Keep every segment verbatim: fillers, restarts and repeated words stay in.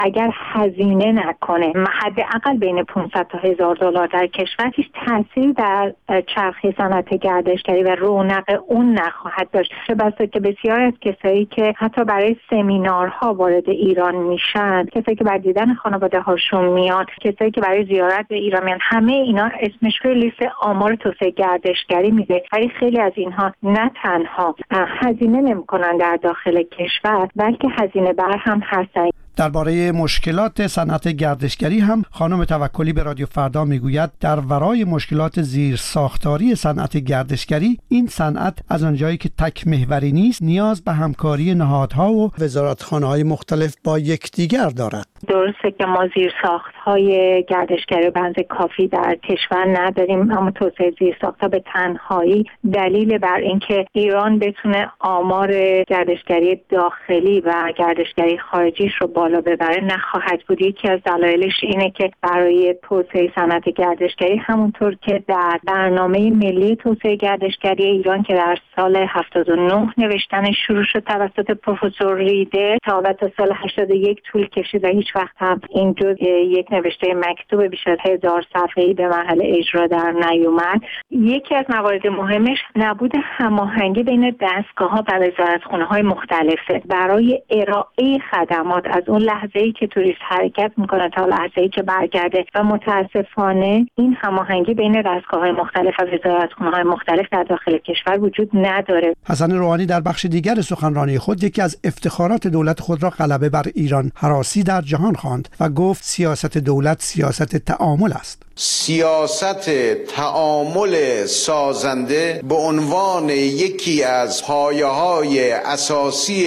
اگر هزینه نکنه حداقل بین پانصد تا هزار دلار در کشور، هیچ تأثیری در چرخه صنعت گردشگری و رونق اون نخواهد داشت. چه بسا که بسیار از کسایی که حتی برای سمینارها وارد ایران میشن، کسایی که برای دیدن خانواده هاشون میان، کسایی که برای زیارت به ایران میان، همه اینا اسمش روی لیست آمار توسعه گردشگری میده. ولی خیلی از اینها نه تنها هزینه نمیکنن در داخل کشور، بلکه هزینه بر هم هستن. درباره مشکلات صنعت گردشگری هم خانم توکلی به رادیو فردا میگوید در ورای مشکلات زیر ساختاری صنعت گردشگری، این صنعت از آنجایی که تک محوری نیست، نیاز به همکاری نهادها و وزارتخانه‌های مختلف با یکدیگر دارد. درسته که ما زیر ساخت‌های گردشگری بنز کافی در کشور نداریم، اما توسعه زیر ساخت‌ها به تنهایی دلیل بر اینکه ایران بتونه آمار گردشگری داخلی و گردشگری خارجیش رو بالا ببره نخواهد بود. یکی از دلایلش اینه که برای توسعه صنعت گردشگری، همونطور که در برنامه ملی توسعه گردشگری ایران که در سال هفتاد و نه نوشتن شروع شد توسط پروفسور ریده، تا بعد تا سال هشتاد و یک طول کشید و هیچ وقت هم این جز یک نوشته مکتوب بیش از هزار صفحه‌ای به مرحله اجرا در نیومد. یکی از موارد مهمش نبود هماهنگی بین دستگاه‌ها و وزارتخونه‌های مختلفه برای ارائه خدمات از اون لحظه‌ای که توریست حرکت میکنه تا لحظه‌ای که برگرده، و متاسفانه این هماهنگی بین دستگاه‌های مختلف و وزارتخونه‌های مختلف در داخل کشور وجود نداره. حسن روحانی در بخش دیگر سخنرانی خود یکی از افتخارات دولت خود را غلبه بر ایران هراسی در جهان خواند و گفت سیاست دولت سیاست تعامل است. سیاست تعامل سازنده به عنوان یکی از پایه‌های اساسی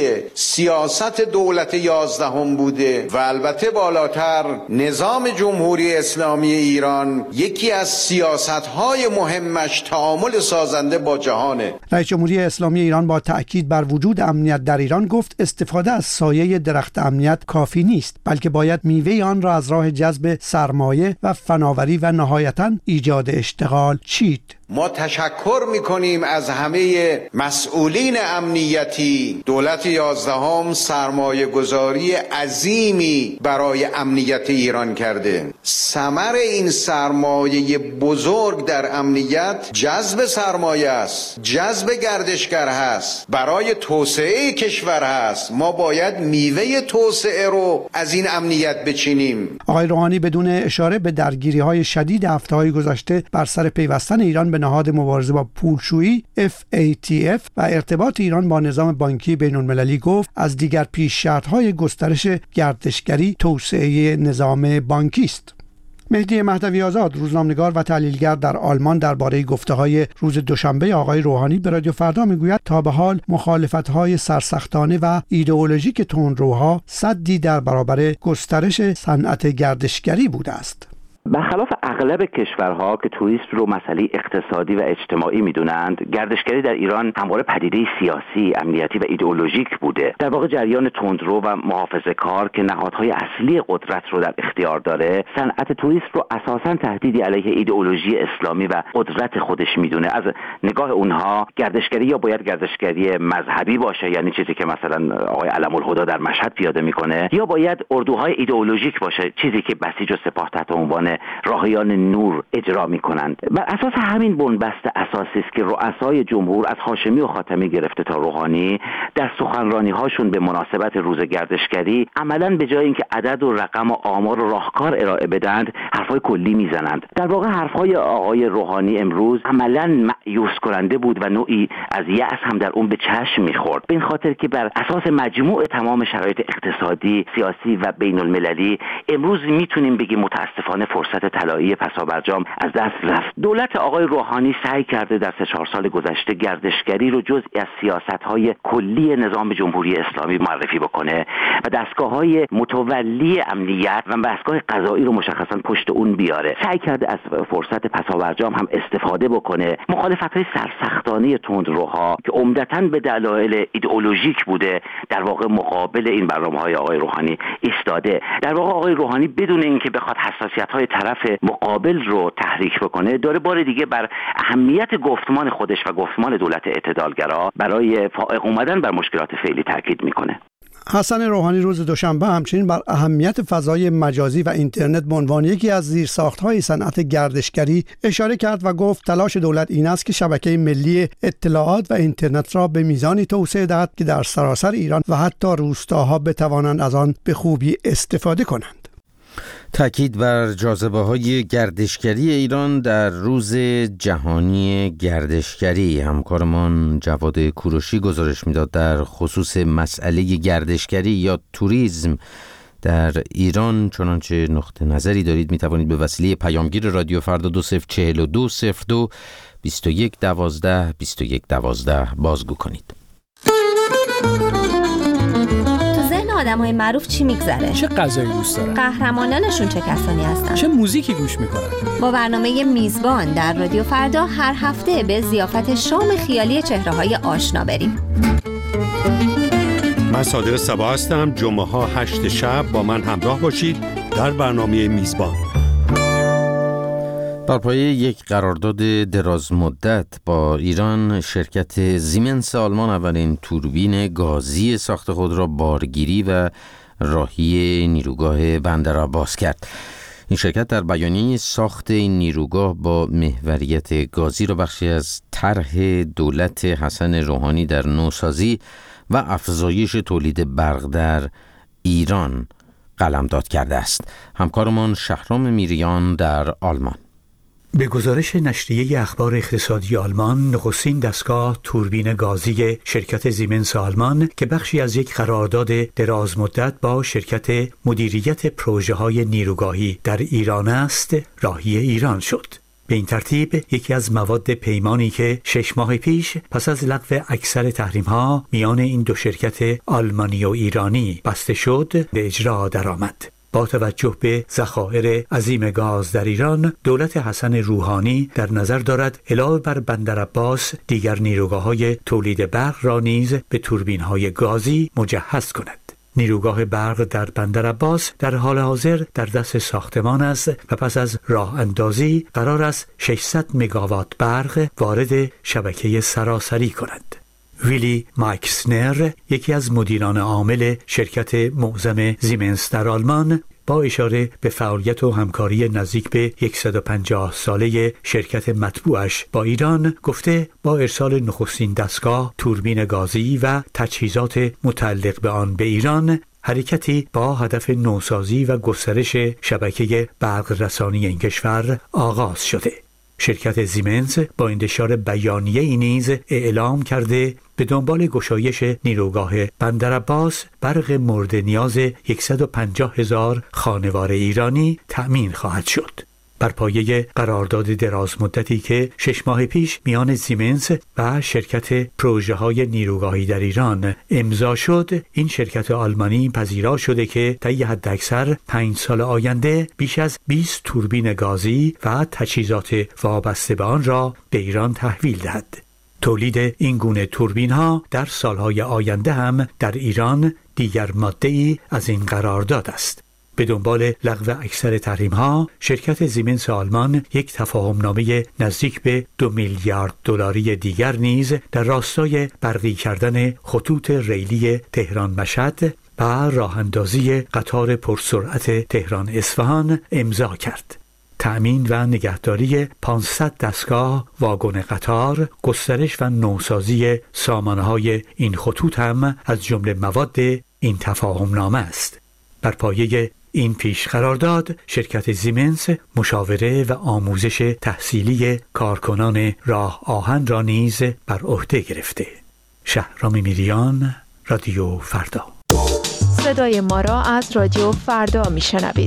سیاست دولت یازدهم بوده و البته بالاتر نظام جمهوری اسلامی ایران یکی از سیاست‌های مهمش تعامل سازنده با جهانه. رئیس جمهوری اسلامی ایران با تأکید بر وجود امنیت در ایران گفت استفاده از سایه درخت امنیت کافی نیست، بلکه باید میوه آن را از راه جذب سرمایه و فناوری و نهایتاً ایجاد اشتغال چید. ما تشکر میکنیم از همه مسئولین امنیتی. دولت یازدهم سرمایه گذاری عظیمی برای امنیت ایران کرده. ثمر این سرمایه بزرگ در امنیت جذب سرمایه است، جذب گردشگر هست، برای توسعه کشور هست. ما باید میوه توسعه رو از این امنیت بچینیم. آقای روحانی بدون اشاره به درگیری‌های شدید هفته‌های گذشته بر سر پیوستن ایران به نهاد مبارزه با پولشویی اف ای تی اف و ارتباط ایران با نظام بانکی بین‌المللی گفت از دیگر پیش شرط‌های گسترش گردشگری توسعه نظام بانکی است. مهدی مهدوی آزاد، روزنامه‌نگار و تحلیلگر در آلمان، درباره گفته‌های روز دوشنبه آقای روحانی به رادیو فردا میگوید تا به حال مخالفت‌های سرسختانه و ایدئولوژیک تندروها سدی در برابر گسترش صنعت گردشگری بوده است. برخلاف اغلب کشورها که توریست رو مسئله اقتصادی و اجتماعی میدونند، گردشگری در ایران همواره پدیده سیاسی، امنیتی و ایدئولوژیک بوده. در واقع جریان تندرو و محافظه‌کار که نهادهای اصلی قدرت رو در اختیار داره، صنعت توریست رو اساساً تهدیدی علیه ایدئولوژی اسلامی و قدرت خودش میدونه. از نگاه اونها گردشگری یا باید گردشگری مذهبی باشه، یعنی چیزی که مثلا آقای علم الهدی در مشهد پیاده میکنه، یا باید اردوهای ایدئولوژیک باشه، چیزی که بسیج و سپاه تحت عنوان راهیان نور اجرا می‌کنند. بر اساس همین بنبست اساسی است که رؤسای جمهور از هاشمی و خاتمی گرفته تا روحانی در سخنرانی‌هاشون به مناسبت روز گردشگری عملاً به جای اینکه عدد و رقم و آمار و راهکار ارائه بدند، حرفای کلی میزنند. در واقع حرفای آقای روحانی امروز عملاً مأیوس کننده بود و نوعی از یأس هم در اون به چشم می‌خورد. به این خاطر که بر اساس مجموع تمام شرایط اقتصادی، سیاسی و بین‌المللی امروز میتونیم بگیم متأسفانه فرصت طلایی پسابرجام از دست رفت. دولت آقای روحانی سعی کرده در سه چهار سال گذشته گردشگری رو جزئی از سیاست‌های کلی نظام جمهوری اسلامی معرفی بکنه و دستگاه‌های متولی امنیت و دستگاه قضایی رو مشخصاً پشت اون بیاره. سعی کرده از فرصت پسابرجام هم استفاده بکنه. مخالفت‌های سرسختانه تندروها که عمدتاً به دلایل ایدئولوژیک بوده، در واقع مقابل این برنامه‌های آقای روحانی ایستاده. در واقع آقای روحانی بدون اینکه بخواد حساسیت‌های طرف مقابل رو تحریک بکنه، داره بار دیگه بر اهمیت گفتمان خودش و گفتمان دولت اعتدالگرا برای فائق اومدن بر مشکلات فعلی تاکید میکنه. حسن روحانی روز دوشنبه همچنین بر اهمیت فضای مجازی و اینترنت به عنوان یکی از زیرساخت‌های صنعت گردشگری اشاره کرد و گفت تلاش دولت این است که شبکه ملی اطلاعات و اینترنت را به میزانی توسعه دهد که در سراسر ایران و حتی روستاها بتوانند از آن به خوبی استفاده کنند. تأکید بر جاذبه‌های گردشگری ایران در روز جهانی گردشگری. همکارمان جواد کوروشی گزارش میداد در خصوص مسئله گردشگری یا توریسم در ایران. چنانچه نقطه نظری دارید می توانید به وسیله پیامگیر رادیو فردا دو صفر چهل و دو صفر دو بیست و یک دوازده بیست و یک دوازده بازگو کنید. آدمای معروف چی میگذره؟ چه غذایی دوست دارن؟ قهرمانانشون چه کسانی هستن؟ چه موزیکی گوش میکنن؟ با برنامه میزبان در رادیو فردا هر هفته به ضیافت شام خیالی چهره‌های آشنا بریم. من صادق صبا هستم. جمعه ها هشت شب با من همراه باشید در برنامه میزبان. بر پایه یک قرارداد دراز مدت با ایران، شرکت زیمنس آلمان اولین توربین گازی ساخت خود را بارگیری و راهی نیروگاه بندرعباس کرد. این شرکت در بیانیه ساخت این نیروگاه با محوریت گازی را بخشی از طرح دولت حسن روحانی در نوسازی و افزایش تولید برق در ایران قلمداد کرده است. همکارمان شهرام میریان در آلمان. به گزارش نشریه اخبار اقتصادی آلمان، نخستین دستگاه توربین گازی شرکت زیمنس آلمان که بخشی از یک قرارداد دراز مدت با شرکت مدیریت پروژه های نیروگاهی در ایران است، راهی ایران شد. به این ترتیب یکی از مواد پیمانی که شش ماه پیش پس از لغو اکثر تحریم‌ها میان این دو شرکت آلمانی و ایرانی بسته شد، به اجرا درآمد. با توجه به ذخایر عظیم گاز در ایران، دولت حسن روحانی در نظر دارد علاوه بر بندرعباس دیگر نیروگاه‌های تولید برق را نیز به توربین‌های گازی مجهز کند. نیروگاه برق در بندرعباس در حال حاضر در دست ساختمان است و پس از راه اندازی قرار است ششصد مگاوات برق وارد شبکه سراسری کند. ویلی مایکسنر، یکی از مدیران عامل شرکت معظم زیمنس در آلمان، با اشاره به فعالیت و همکاری نزدیک به صد و پنجاه ساله شرکت مطبوعش با ایران گفته با ارسال نخستین دستگاه توربین گازی و تجهیزات متعلق به آن به ایران، حرکتی با هدف نوسازی و گسترش شبکه برق رسانی این کشور آغاز شده. شرکت زیمنس با انتشار بیانیه ای نیز اعلام کرده به دنبال گشایش نیروگاه بندرعباس برق مورد نیاز صد و پنجاه هزار خانوار ایرانی تأمین خواهد شد. بر پایه قرارداد دراز مدتی که شش ماه پیش میان زیمنس و شرکت پروژه های نیروگاهی در ایران امضا شد، این شرکت آلمانی پذیرا شده که طی حداکثر پنج سال آینده بیش از بیست توربین گازی و تجهیزات وابسته به آن را به ایران تحویل دهد. تولید این گونه توربین ها در سالهای آینده هم در ایران دیگر ماده‌ای از این قرارداد است. به دنبال لغو اکثر تحریم ها، شرکت زیمنس آلمان یک تفاهمنامه نزدیک به دو میلیارد دلاری دیگر نیز در راستای برقی کردن خطوط ریلی تهران مشهد و راه اندازی قطار پرسرعت تهران اصفهان امضا کرد. تأمین و نگهداری پانصد دستگاه واگن قطار، گسترش و نوسازی سامانه‌های این خطوط هم از جمله مواد این تفاهمنامه است. بر پایه این پیش قرارداد، شرکت زیمنس مشاوره و آموزش تحصیلی کارکنان راه آهن را نیز بر عهده گرفته. شهرام میریان، رادیو فردا. صدای ما را از رادیو فردا میشنوید.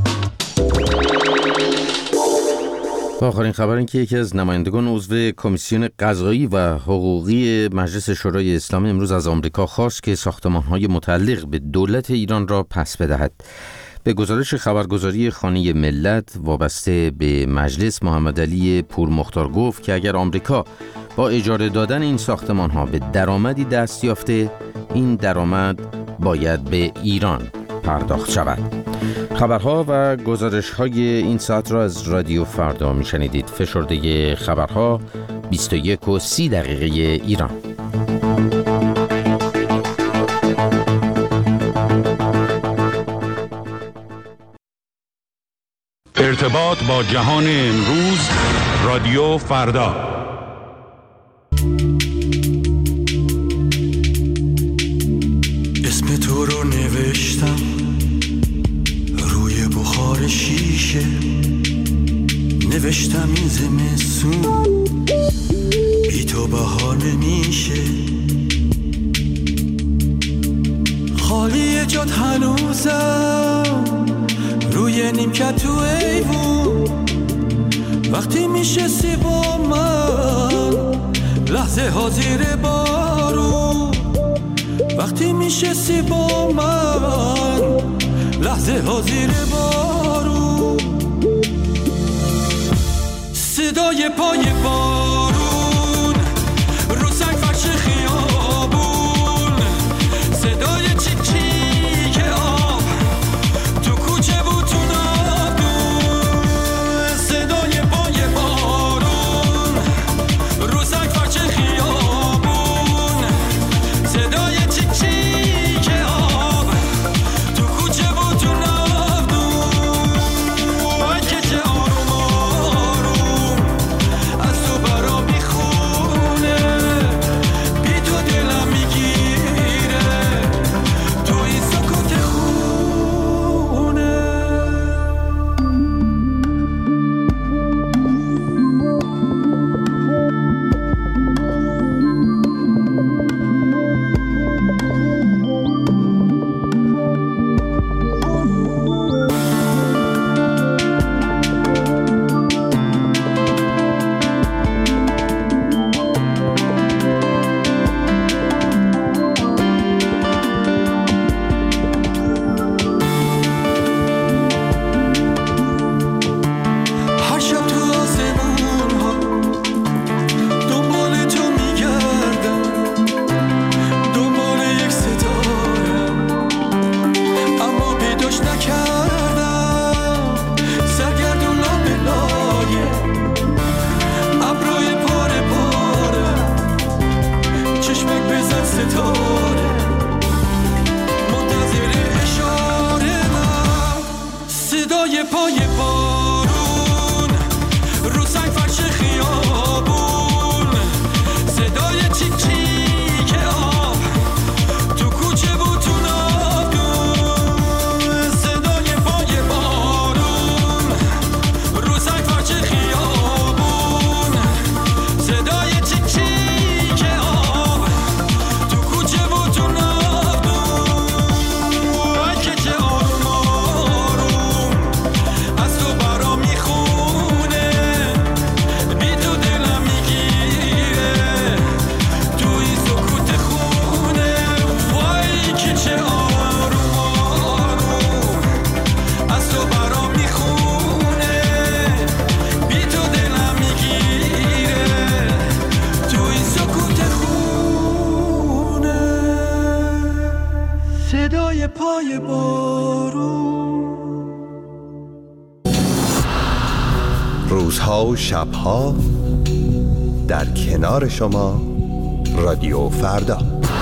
و آخرین خبر این که یکی از نمایندگان عضو کمیسیون قضایی و حقوقی مجلس شورای اسلامی امروز از آمریکا خواست که ساختمان‌های متعلق به دولت ایران را پس بدهد. به گزارش خبرگزاری خانه ملت وابسته به مجلس، محمد علی پورمختار گفت که اگر آمریکا با اجاره دادن این ساختمان‌ها به درآمدی دست یافته، این درآمد باید به ایران پرداخت شود. خبرها و گزارش‌های این ساعت را از رادیو فردا می‌شنیدید. فشرده خبرها بیست و یک و سی دقیقه ایران. ارتباط با جهان امروز، رادیو فردا. اسم تو رو نوشتم روی بخار شیشه، نوشتم این زمستون بی تو بهار نمیشه، خالی جات هنوزم روی نیمکت تو ایوون، وقتی میشستی با من لحظه ها زیر بارون، وقتی میشستی با من لحظه ها زیر بارون، صدای پای بارون رو سنگ فرش خیابون، صدای چیک چیک آب تو کوچه بود تو نادون، صدای پای بارون رو سنگ فرش خیابون، صدای چیک چیک آب تو کوچه بود تو نادون، وای که چه آروم آروم از تو برا میخونه، بی تو دلم میگیره تو این سکوت خونه. هر شب تو آسمون ها دنبال تو میگردم، دنبال یک ستاره اما پیداش نکردم، سرگردون لابه لایه ابروی پاره پاره، چشمک بزن ستاره منتظر اشاره من، صدای پای بارون رو سنگ فرش خیابون، صدای چیک چیک آب تو کوچه بود تو نادون، صدای پای بارون رو سنگ فرش خیابون، صدای چیک چیک آب تو کوچه بود تو نادون، وای که چه آروم آروم از تو برا میخونه، بی تو دلم میگیره تو این سکوت خونه، وای که چه آروم آروم از تو برا میخونه، بی تو دلم میگیره تو این سکوت خونه، صدای پای بارون. روزها و شبها در کنار شما، رادیو فردا.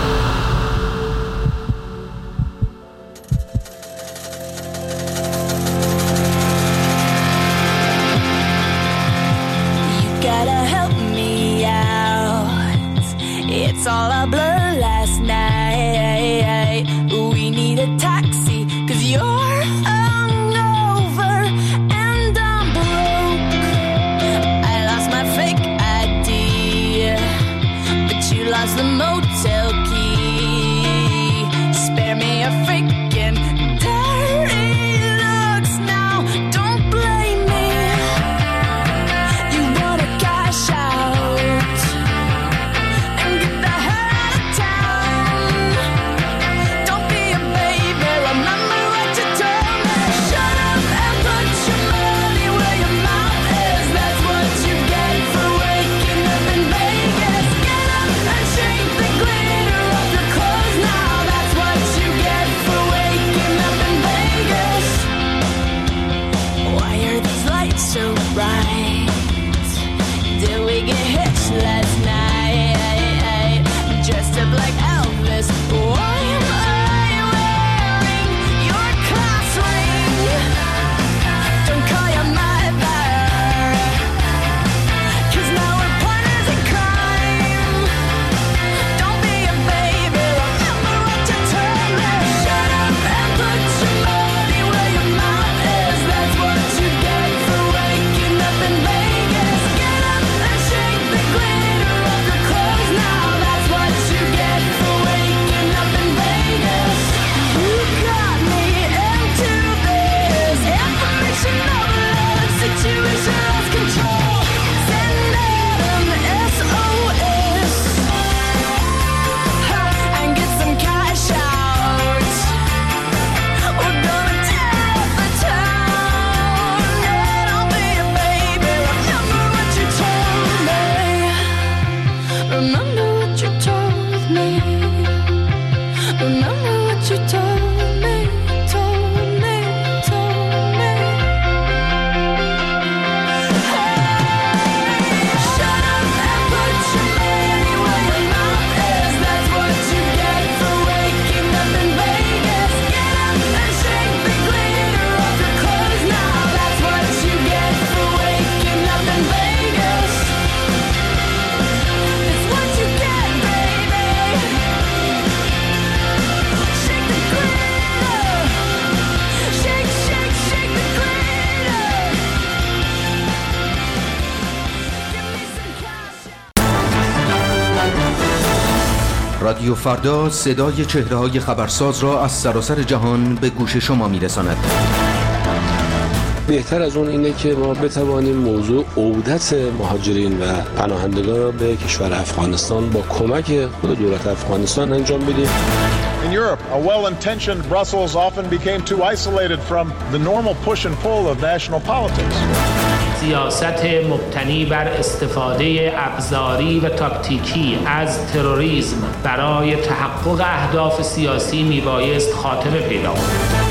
You gotta help me out. It's all a blur last night. We need a taxi, 'cause you're hungover and I'm broke. I lost my fake I D, but you lost the motel key. Spare me a freaking dirty looks now, don't blame me. You wanna cash out and get the hell out of town. Don't be a baby, remember what you told me. Shut up and put your money where your mouth is. That's what you get for waking up in Vegas. Get up and shake the glitter off your clothes now. That's what you get for waking up in Vegas. Why are these lights so bright? Did we get hitched last night? Dressed up like Elvis. Why am I wearing your class ring? Don't call your رادیو فردا صدای چهره‌های خبرساز را از سراسر جهان به گوش شما می‌رساند. بهتر از اون اینه که ما بتوانیم موضوع عودت مهاجرین و پناهندگان را به کشور افغانستان با کمک خود دولت افغانستان انجام بدیم. In Europe, a well-intentioned Brussels often became too isolated from the normal push and pull of national politics. سیاست مبتنی بر استفاده ابزاری و تاکتیکی از تروریسم برای تحقق اهداف سیاسی میبایست خاتمه پیدا کند.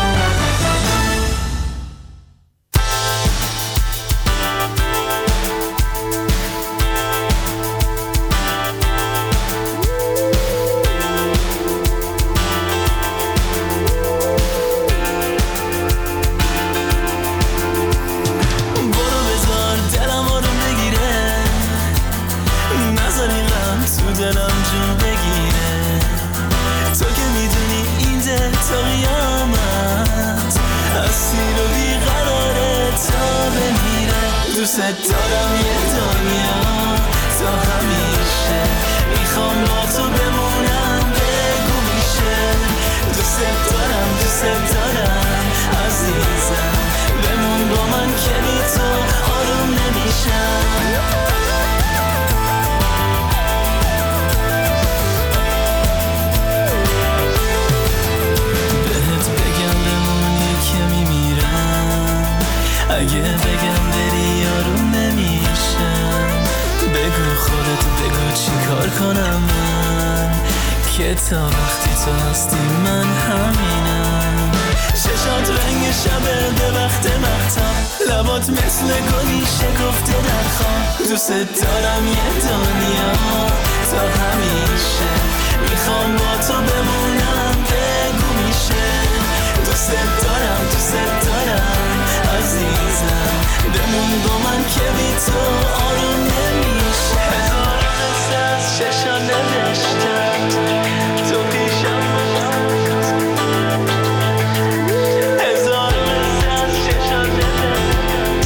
تا وقتی تو هستی من همینم. چشات رنگ شبه به وقت مهتاب، لبات مثل گلی شکفته در خواب. دوست دارم یه دنیا تا همیشه، میخوام با تو بمونم بگو میشه. دوست دارم دوست دارم عزیزم، بمون با من که بی تو آروم نمیشه. هزار قصه از چشات نوشتم تو پیشم، هزار قصه از چشات نوشتم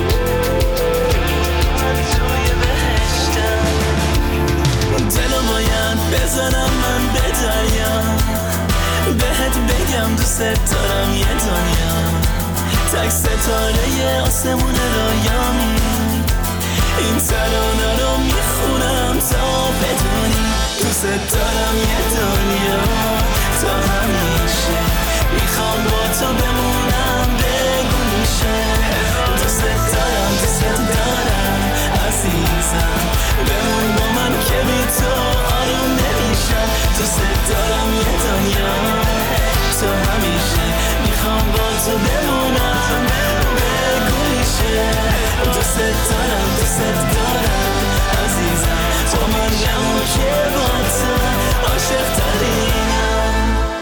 من توی بهشتم. دلو باید بزنم من به دریا، بهت بگم دوست دارم یه دنیا. تک ستاره آسمون رویامی، این ترانه رو میخونم تا بدونی. دوست دارم یه دنیا تا همیشه، میخوام با تو بمونم بگو میشه. دوست دارم دوست دارم عزیزم، بمون با من که بی تو آروم نمیشم. دوست دارم یه دنیا تا همیشه، میخوام با تو بمونم بگو میشه. دوست دارم دوست دارم عزیزم، تو من جمع که با تو عاشق ترینم.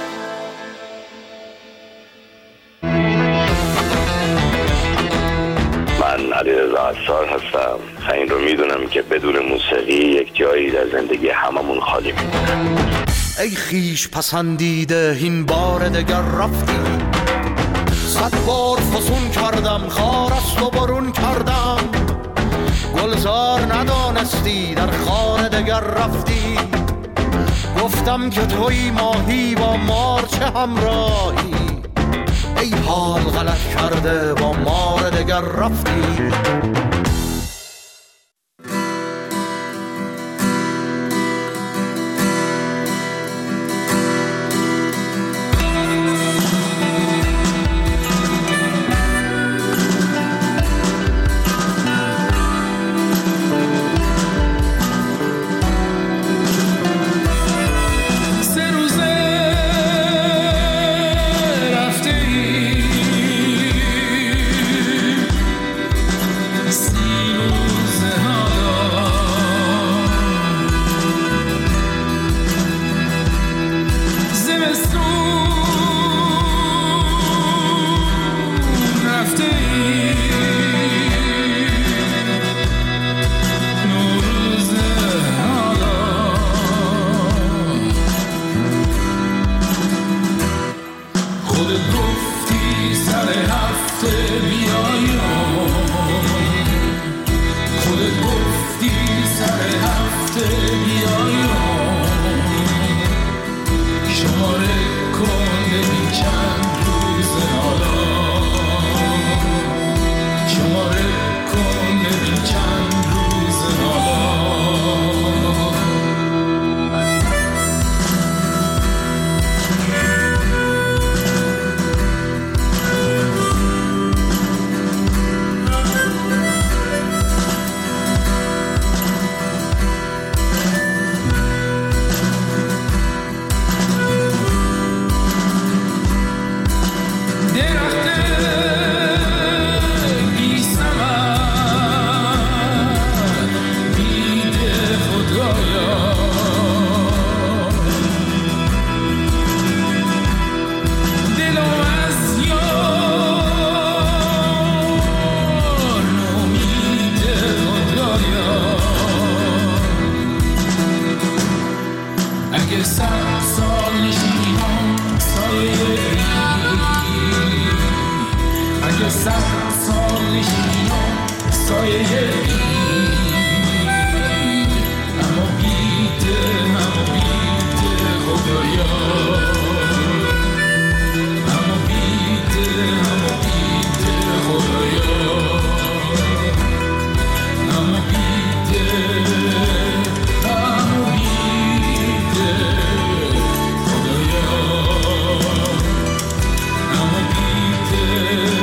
من علیرضا عصار هستم. این رو میدونم که بدون موسیقی یک جایی در زندگی هممون خالی میمونه. ای خیش پسندیده این بار دگر رفتی، صد بار فسون کردم خار است و برون کردم. گلزار ندانستی در خانه دگر رفتی، گفتم که توی ماهی با مار چه همراهی. ای حال غلط کرده با مار دگر رفتی. See صد سال نشینم سایه بید، اما بیده اما بیده خدایا، اما بیده اما بیده خدایا، اما بیده اما بیده خدایا، اما بیده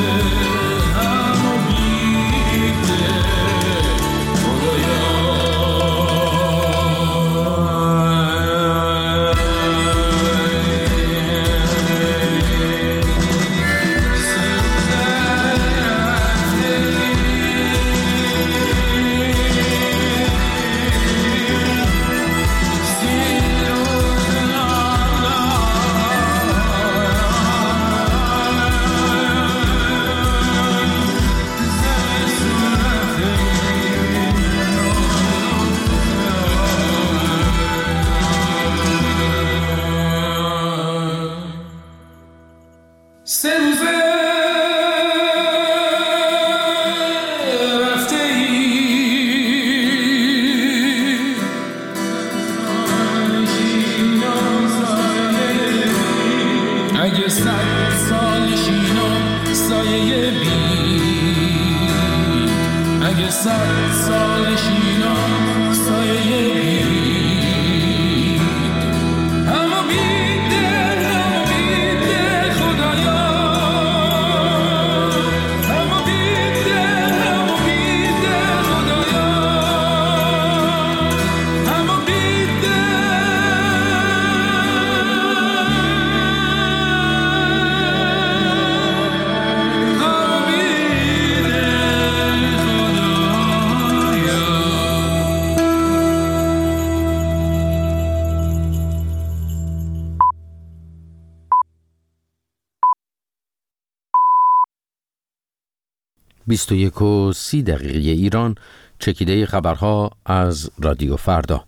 بیست و یک و سی دقیقه ایران، چکیده خبرها از رادیو فردا.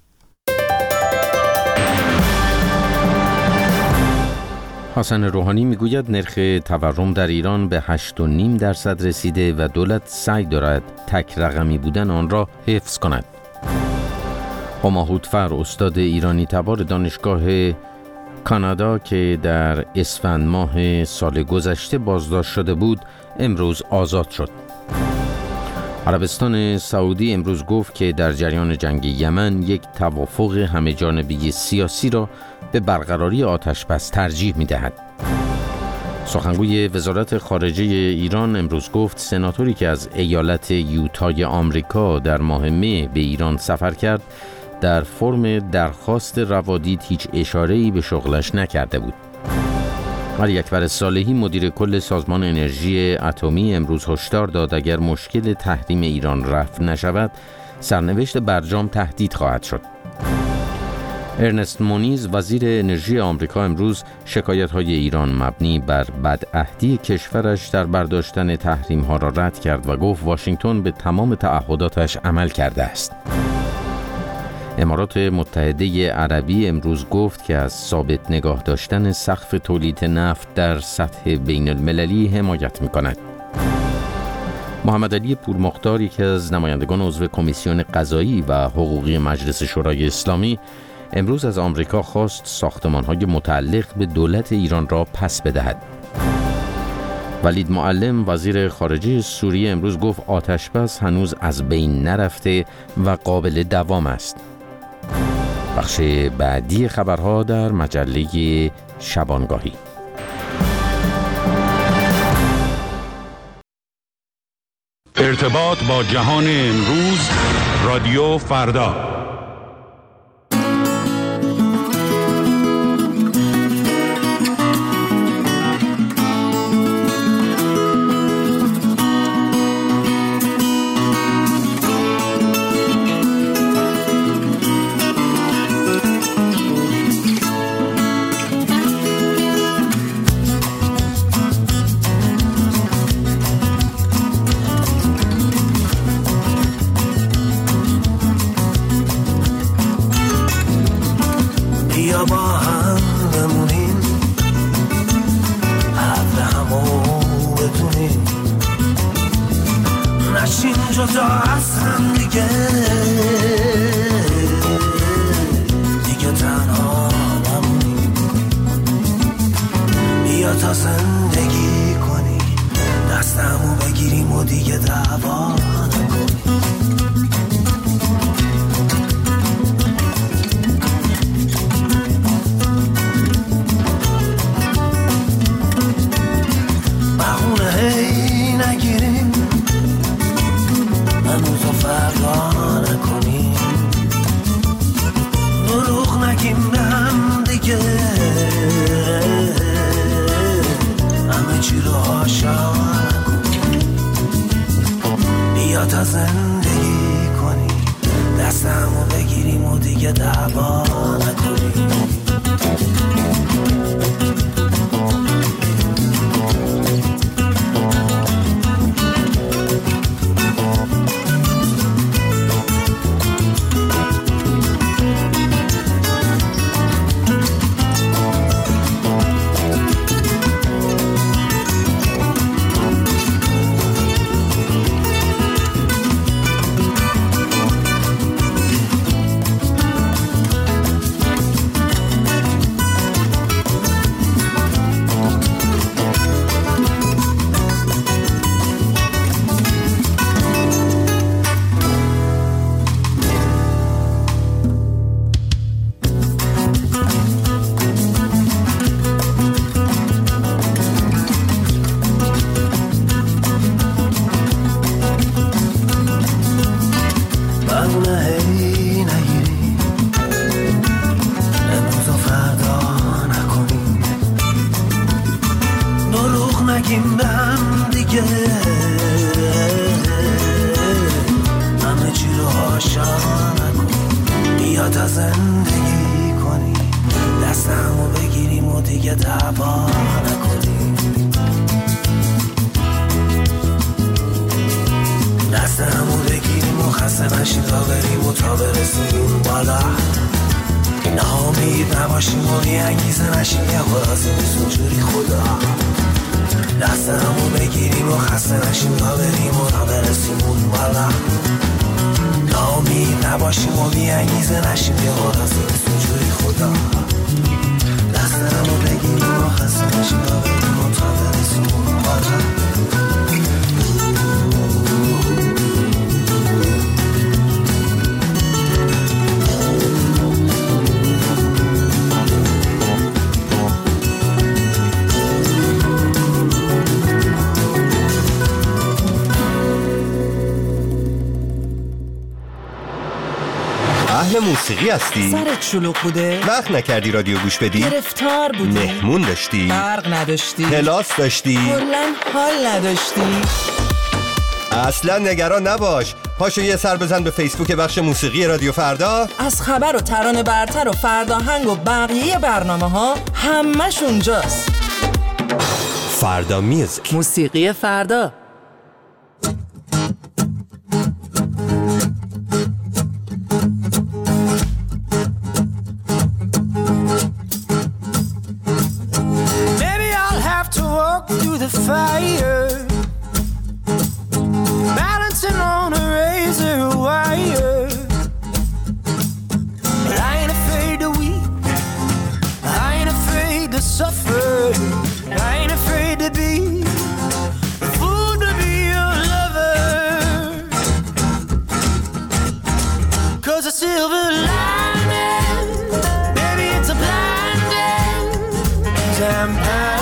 حسن روحانی میگوید نرخ تورم در ایران به هشت و نیم درصد رسیده و دولت سعی دارد تک رقمی بودن آن را حفظ کند. هما هوتفر، استاد ایرانی تبار دانشگاه کانادا که در اسفند ماه سال گذشته بازداشت شده بود، امروز آزاد شد. عربستان سعودی امروز گفت که در جریان جنگ یمن یک توافق همه جانبه سیاسی را به برقراری آتش‌بس ترجیح می‌دهد. سخنگوی وزارت خارجه ایران امروز گفت سناتوری که از ایالت یوتای آمریکا در ماه می به ایران سفر کرد در فرم درخواست روادید هیچ اشاره‌ای به شغلش نکرده بود. علی اکبر صالحی مدیر کل سازمان انرژی اتمی امروز هشدار داد اگر مشکل تحریم ایران رفع نشود سرنوشت برجام تهدید خواهد شد. ارنست مونیز وزیر انرژی آمریکا امروز شکایت‌های ایران مبنی بر بدعهدی کشورش در برداشتن تحریم‌ها را رد کرد و گفت واشنگتن به تمام تعهداتش عمل کرده است. امارات متحده عربی امروز گفت که از ثابت نگاه داشتن سقف تولید نفت در سطح بین المللی حمایت می‌کند. محمد علی پورمختار، یکی از نمایندگان عضو کمیسیون قضایی و حقوقی مجلس شورای اسلامی، امروز از آمریکا خواست ساختمان‌های متعلق به دولت ایران را پس بدهد. ولید معلم وزیر خارجه سوریه امروز گفت آتش‌بس هنوز از بین نرفته و قابل دوام است. بخش بعدی خبرها در مجله شبانگاهی. ارتباط با جهان امروز، رادیو فردا. نشین جدا از هم دیگه، دیگه تنها نمونیم. بیا تا زندگی کنی، دستمو بگیریم و دیگه دعوا نکنیم. بهونه هی نگیریم، هنوز و فردا نکنیم. دروغ نگیم به هم دیگه، همه چی رو آشا نکنیم. بیا تا زندگی کنیم، دستمو بگیریم و دیگه دعوا نکنیم. موسیقی هستی؟ سرت شلوغ بوده؟ وقت نکردی رادیو گوش بدی؟ گرفتار بودی؟ مهمون داشتی؟ برق نداشتی؟ کلاس داشتی؟ کلاً حال نداشتی؟ اصلا نگران نباش، پاشو یه سر بزن به فیسبوک بخش موسیقی رادیو فردا. از خبر و ترانه برتر و فرداهنگ و بقیه برنامه ها همش اونجاست. فردا میوزیک، موسیقی فردا. Fire, balancing on a razor wire. But I ain't afraid to weep, I ain't afraid to suffer, I ain't afraid to be a fool to be your lover. 'Cause a silver lining, baby, it's a blinding vampire.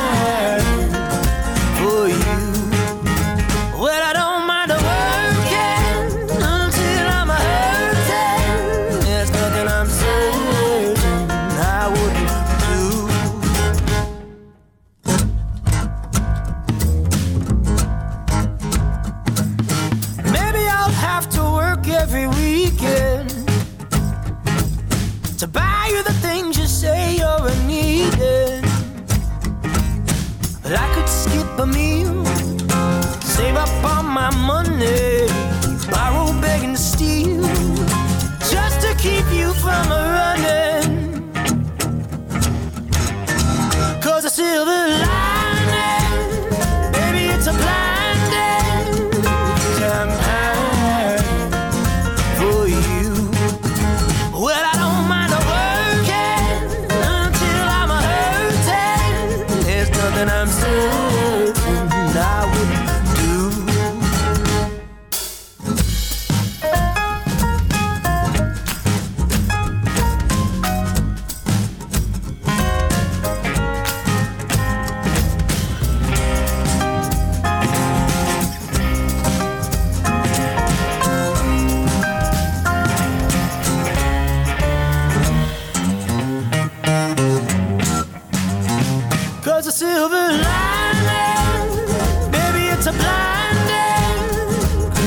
Every weekend to buy you the things you say you're needing. But I could skip a meal, save up all my money, borrow, beg and steal, just to keep you from running. 'Cause a silver lining, baby, it's a blinding vampire.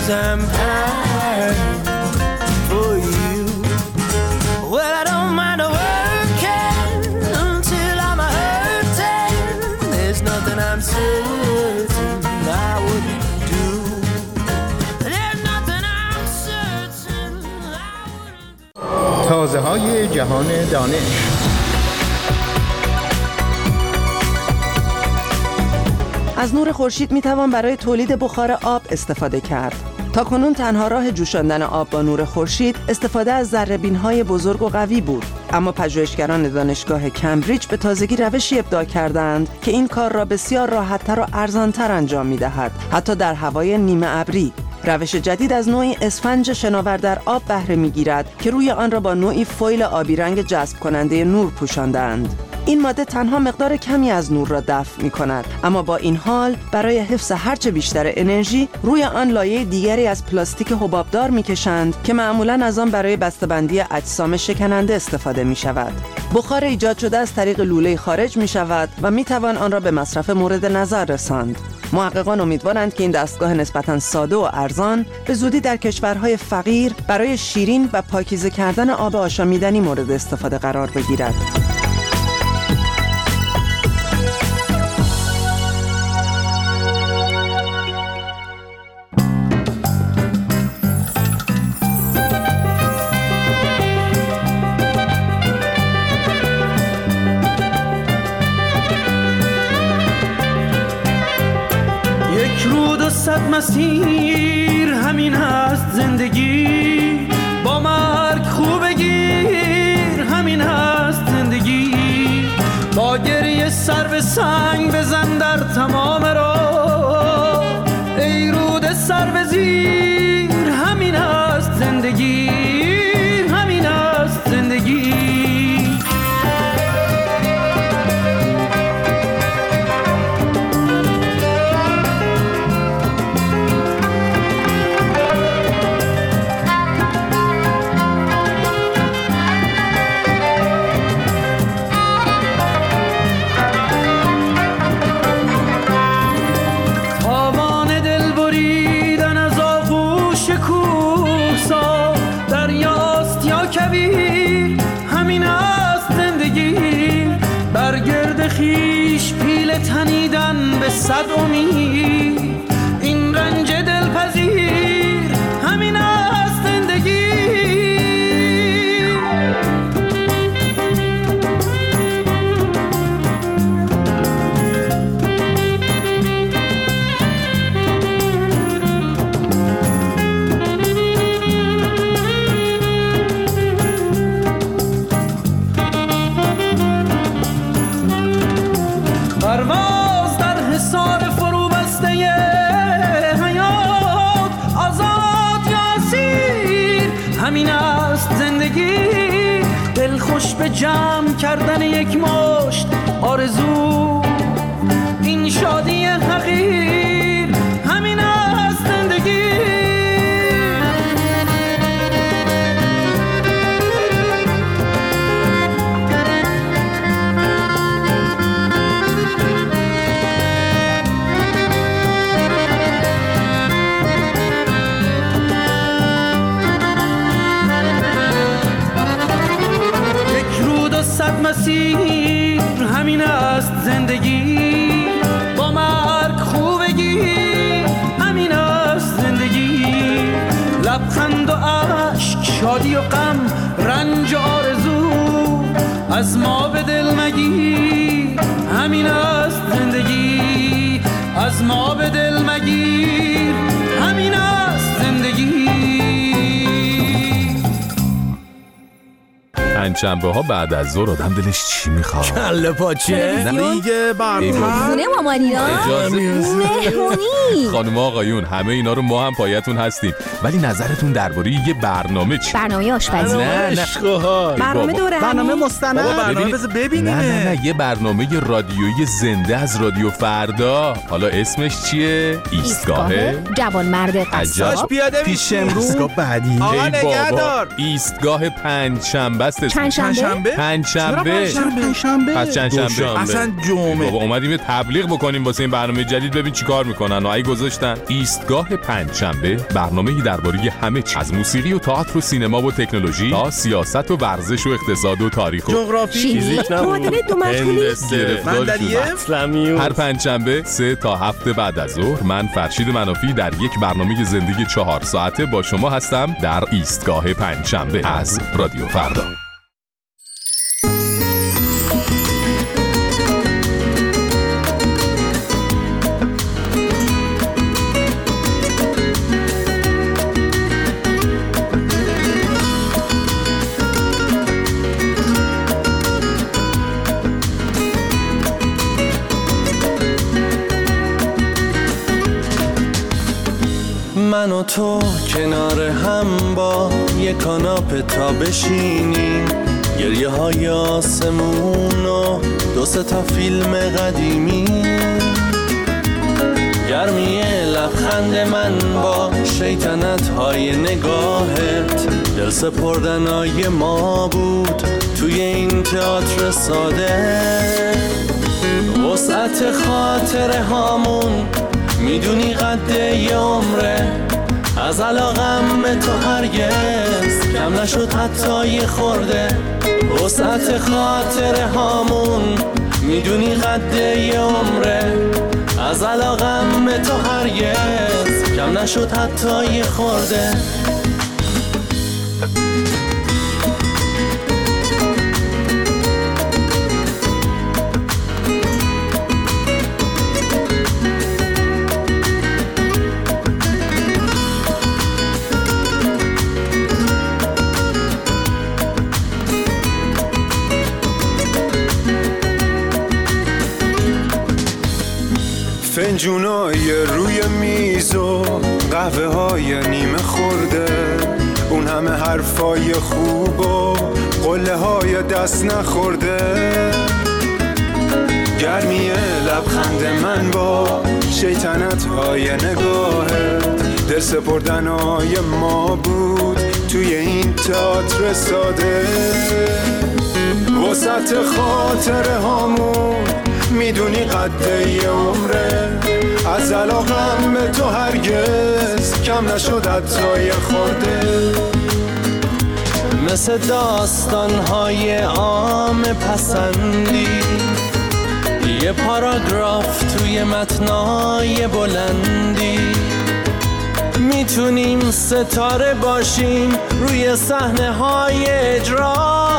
'cause I'm pining for you. Well, I don't mind working until I'm hurting. There's nothing I'm certain I wouldn't do. There's nothing I'm certain I wouldn't do. تازه های جهان دانش. از نور خورشید میتوان برای تولید بخار آب استفاده کرد. تا کنون تنها راه جوشاندن آب با نور خورشید استفاده از ذره‌بین‌های بزرگ و قوی بود، اما پژوهشگران دانشگاه کمبریج به تازگی روشی ابداع کردند که این کار را بسیار راحت‌تر و ارزان‌تر انجام می‌دهد، حتی در هوای نیمه ابری. روش جدید از نوعی اسفنج شناور در آب بهره می‌گیرد که روی آن را با نوعی فویل آبی رنگ جذب کننده نور پوشاندند. این ماده تنها مقدار کمی از نور را دفع می‌کند، اما با این حال برای حفظ هرچه بیشتر انرژی روی آن لایه دیگری از پلاستیک حبابدار می‌کشند که معمولاً از آن برای بسته‌بندی اجسام شکننده استفاده می‌شود. بخار ایجاد شده از طریق لوله خارج می‌شود و می‌توان آن را به مصرف مورد نظر رساند. محققان امیدوارند که این دستگاه نسبتاً ساده و ارزان به زودی در کشورهای فقیر برای شیرین و پاکیزه کردن آب آشامیدنی مورد استفاده قرار بگیرد. صد مسیر همین هست زندگی، با مرگ خوب گیر همین هست زندگی، با گریه سر به سنگ بزن در تمام راه، ای رود سر به زیر همین هست زندگی، همین هست زندگی. خیش پیل تنیدن به صد امید، این رنج دلپذیر همین است زندگی. پرواز در حصار فرو بسته حیات، آزاد یا اسیر همین است زندگی. دل خوش به جمع کردن یک مشت آرزو، این شادی حقیر همین است زندگی. صد مسیر همین است زندگی، با مرگ خوبگی همین است زندگی. لبخند و عشق، شادی و غم، رنج و آرزو، از ما به دل مگیر همین است زندگی، از ما به دل مگیر همین است زندگی. پنجشنبه ها بعد از ظهر آدم دلش چی میخواد؟ کله پاچه، دیگه برنامه، خونه مامانینا، مهمونی. خانم آقایون همه اینا رو ما هم پایتون هستیم، ولی نظرتون درباره یه برنامه چی؟ برنامه آشپزی. نه نه برنامه دوره، برنامه مستند، برنامه بذار ببینیم. نه نه نه یه برنامه رادیویی زنده از رادیو فردا. حالا اسمش چیه؟ ایستگاه جوانمرد قصاب. پیاده پیش امروز. ایستگاه بعدی. آقا نگهدار. ایستگاه پنجشنبه است. پنجشنبه؟ پنجشنبه. چرا پنجشنبه؟ پس چند شنبه؟ اصلا جمعه. بابا اومدیم یه تبلیغ بکنیم واسه این برنامه جدید، ببین چیکار میکنن. و ای گذاشتن ایستگاه پنجشنبه، برنامه‌ای درباره همه چیز از موسیقی و تئاتر و سینما و تکنولوژی تا سیاست و ورزش و اقتصاد و تاریخ و جغرافی، فیزیک، معادله دو مجهولی، بندریه، هر پنجشنبه سه تا هفت بعد از ظهر من فرشید منافی در یک برنامه زندگی چهار ساعته با شما هستم در ایستگاه پنجشنبه از رادیو فردا. من و تو کنار هم با یک کاناپه تا بشینیم، گریه های آسمون و دو سه تا فیلم قدیمی، گرمی لبخند من با شیطنت های نگاهت، دل سپردنای ما بود توی این تئاتر ساده، وسعت خاطره هامون میدونی قد یه عمره، از علاقم به تو هرگز کم نشد حتی یه خورده، وسعت خاطره هامون میدونی قد یه عمره، از علاقم به تو هرگز کم نشد حتی یه خورده. فنجونای روی میز و قهوه های نیمه خورده، اون همه حرفای خوب و قله های دست نخورده، گرمی لبخند من با شیطنت های نگاهت، دل سپردنای ما بود توی این تئاتر ساده، وسط خاطره هامون میدونی قد یه عمره، از علاقم به تو هرگز کم نشد حتی یه خورده، مثل داستان‌های عام پسندی، یه پاراگراف توی متنای بلندی، میتونیم ستاره باشیم روی صحنه‌های اجرا،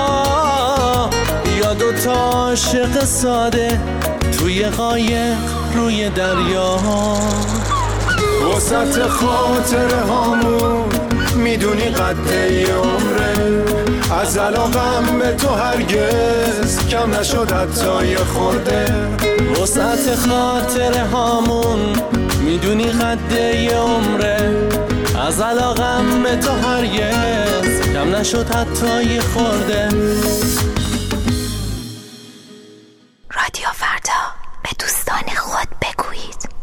یا دو تا عاشق ساده توی قایق روی دریا، وسط خاطره هامون میدونی قد یه عمره، از علاقم به تو هرگز کم نشد حتی یه خورده، وسط خاطره هامون میدونی قد یه عمره، از علاقم به تو هرگز کم نشد حتی یه خورده. رادیو فردا، به دوستان خود بگویید.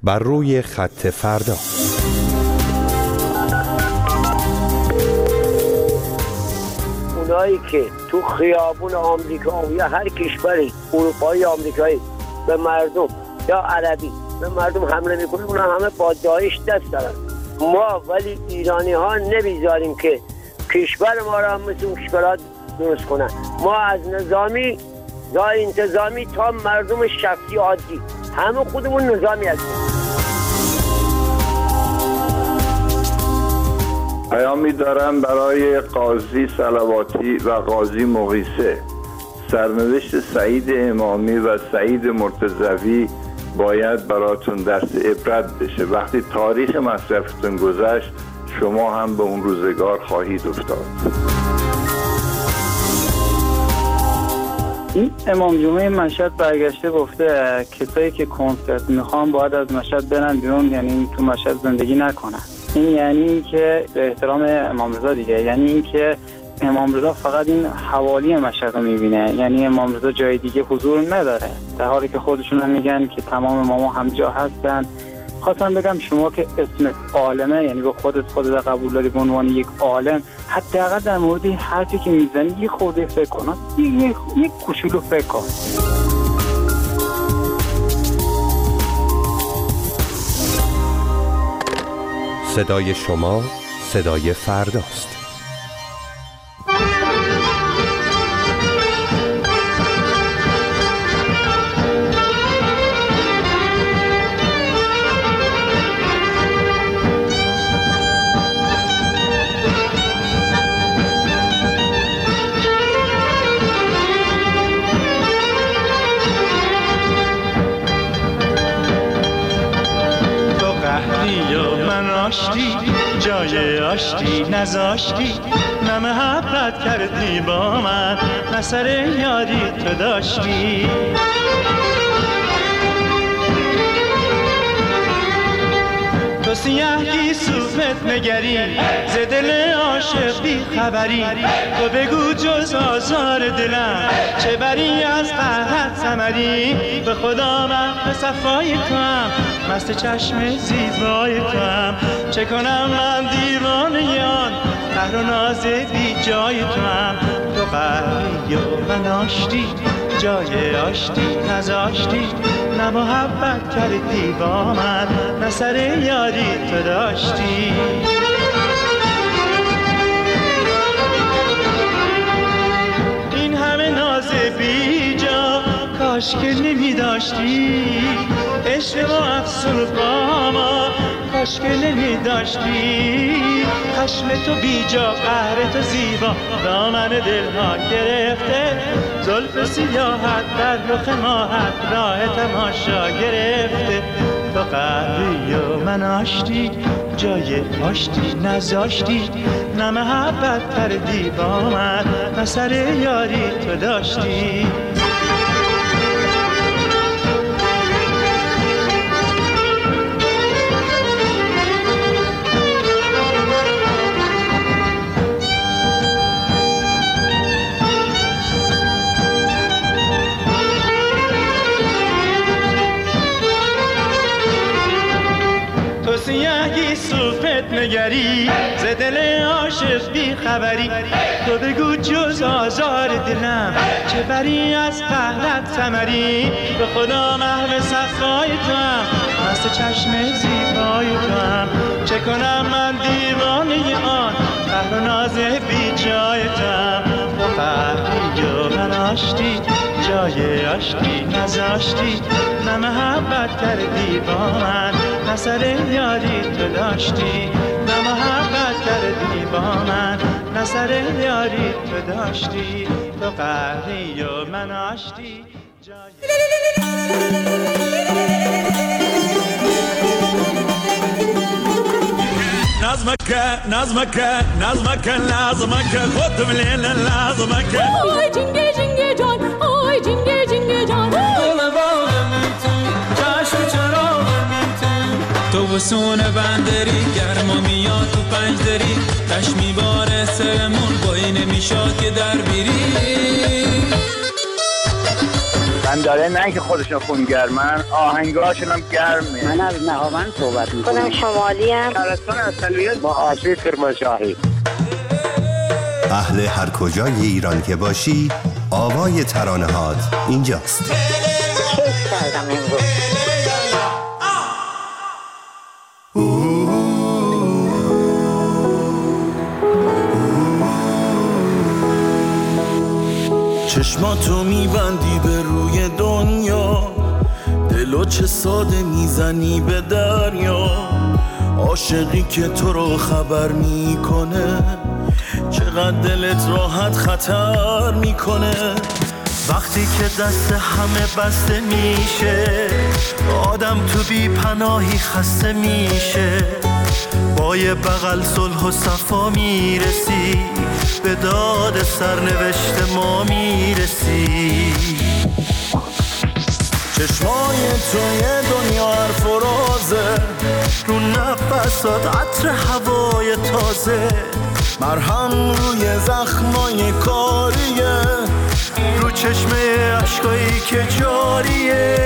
بر روی خط فردا. اونایی که تو خیابون آمریکا یا هر کشوری اروپایی آمریکایی به مردم یا عربی به مردم حمله میکنه، اونا همه با داعش دست دارن. ما ولی ایرانی ها نمیذاریم که کشور ما را مثل اون کشورها درست کنن. ما از نظامی یا انتظامی تا مردم شخصی عادی همه خودمون نظامی هستیم. پیامی دارم برای قاضی صلواتی و قاضی مغیثه. سرنوشت سعید امامی و سعید مرتضوی باید براتون درس عبرت بشه. وقتی تاریخ مصرفتون گذشت شما هم به اون روزگار خواهید افتاد. این امام جمعه مشهد برگشته گفته کسایی که کنسرت میخوان باید از مشهد برن بیرون، یعنی تو مشهد زندگی نکنن. این یعنی این که به احترام امام رضا دیگه، یعنی این که امام رضا فقط این حوالی مشهد رو میبینه، یعنی امام رضا جای دیگه حضور نداره، در حالی که خودشون هم میگن که تمام اماما همجا هستن. خواستم بگم شما که اسم عالمه، یعنی به خودت خودت قبول داری به عنوان یک عالم، حداقل در مورد این حرفی که میزنی یه خورده فکر کن، یک یک کوچولو فکر کن. صدای شما صدای فرداست. جای آشتی نذاشتی، نه محبت کردی با من، نه سر یاری تو داشتی. تو سیاهی صوفت نگری، ز دل عاشق بی خبری. تو بگو جز آزار دلم چه بری از قهرت ثمری. به خدا من به صفای تو هم، مست چشم زیبای تو هم. چه کنم من دیوانه آن قهر و ناز بی جای تو هم. تو قهری و من آشتی، جای آشتی نذاشتی، نه محبت کردی با من، نه سر یاری تو داشتی. این همه ناز بی جا کاش که نمی داشتی. عشق و افسون و باما کاش که نمی داشتی. خشم تو بی جا، قهر تو زیبا دامن دلها گرفته. زلف سیاحت در رخ ماهت راه تماشا گرفته. تو قهری و من آشتی، جای آشتی نذاشتی، نه محبت کردی با من، نه سر یاری تو داشتی. سیاهی صوفت نگری، ز دل عاشق بی خبری. تو بگو جز آزار دلم چه بری از قهرت ثمری. به خدا محو صفای تو هم، مست چشم زیبای تو هم. چه کنم من دیوانه آن قهر و ناز بی جای تو هم. تو قهری و من آشتی، جای آشتی نذاشتی، نه محبت کردی با من، نه سر یاری تو داشتی. نه محبت کردی با من، نه سر یاری تو داشتی. تو قهری و من آشتی. نظمك نظمك نظمك لازمك خد من الليل لازمك. آی جنگه جنگه جان، آی جنگه جنگه جان. تو وسون بندری گرما میاد تو پنج دری. تش میباره سرمون بایی نمیشاد که در بیری. خواهند داره، نه اینکه خودشون خونگرمن، آهنگاشون هم گرمه. من از نهاوند صحبت میکنم. خودم شمالی ام. شهرستان اصلیت با آشوی کرمانشاهی. اهل هر کجای ایران که باشی، آوای ترانه هات اینجاست. کیف کردم امروز. چشماتو میبندی به روی دنیا، دلو چه ساده میزنی به دریا. عاشقی که تو رو خبر میکنه، چقدر دلت راحت خطر میکنه. وقتی که دست همه بسته میشه، آدم تو بی پناهی خسته میشه. با یه بغل صلح و صفا میرسی، به داد سرنوشت ما میرسی. چشمای تو یه دنیا حرف و رازه، رو نفسات عطر هوای تازه. مرهم روی زخمای کاریه، رو چشمه عشقایی که جاریه.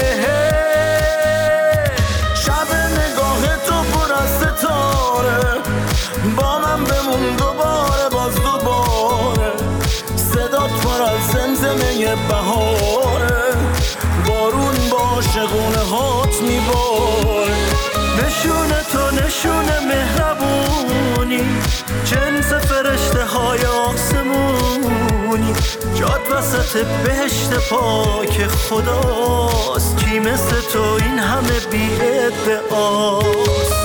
شب نگاه تو پر از ستاره، با من بمون دوباره باز دوباره. صدات پر از زمزمه بهاره، بارون با شغونه هات میباره. نشونه تو نشونه مهربونی، جنس فرشته های آسمونی. جاد وسط بهشت پاک خداست، کی مثل تو این همه بی ادعاست.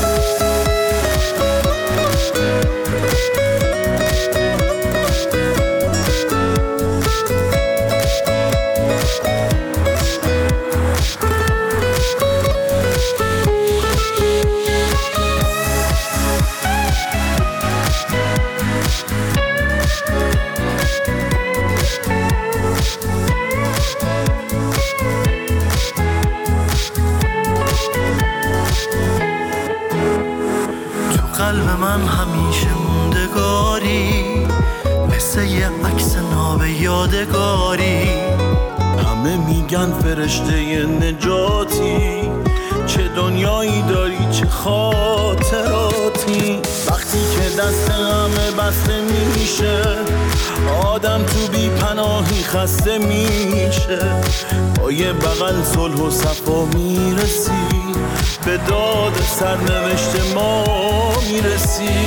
قلب من همیشه موندگاری، مثل یه عکس ناب یادگاری. همه میگن فرشته نجاتی، چه دنیایی داری چه خاطراتی. وقتی که دست همه بسته میشه، آدم تو بی پناهی خسته میشه. با یه بغل صلح و صفا میرسی، به داد سرنوشت ما میرسی.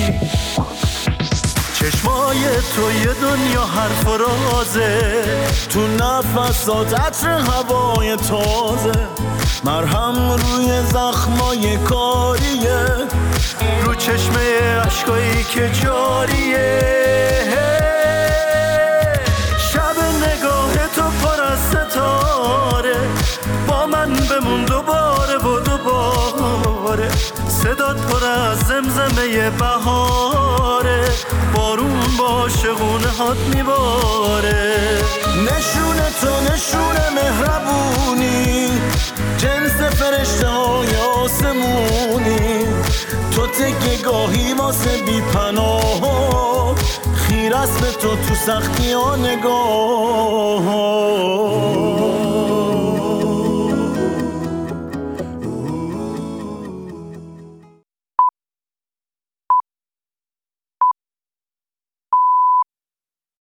چشمای تو یه دنیا حرف و رازه، تو نفسات عطر هوای تازه. مرهم روی زخمای کاریه، رو چشمه عشقایی که جاریه. شب نگاه تو پر از ستاره، با من بمون دوباره و دوباره. صدات پر از زمزمه بهاره، بارون با شغونه هات میباره. نشونه تو نشونه مهربونی، جنس فرشته های آسمونی. تو تکه گاهی واسه بی پناه، خیر است به تو تو سختی ها نگاه.